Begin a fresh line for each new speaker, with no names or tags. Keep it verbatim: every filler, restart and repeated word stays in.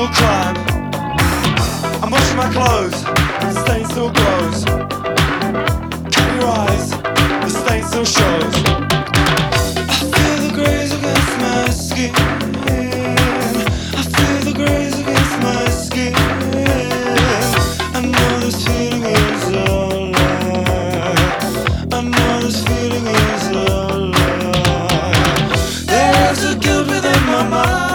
still climb. I'm washing my clothes, the stain still grows. Cover your eyes, the stain still shows. I feel the graze against my skin. I feel the graze against my skin. I know this feeling is a lie. I know this feeling is a lie. There's a guilt within my mind.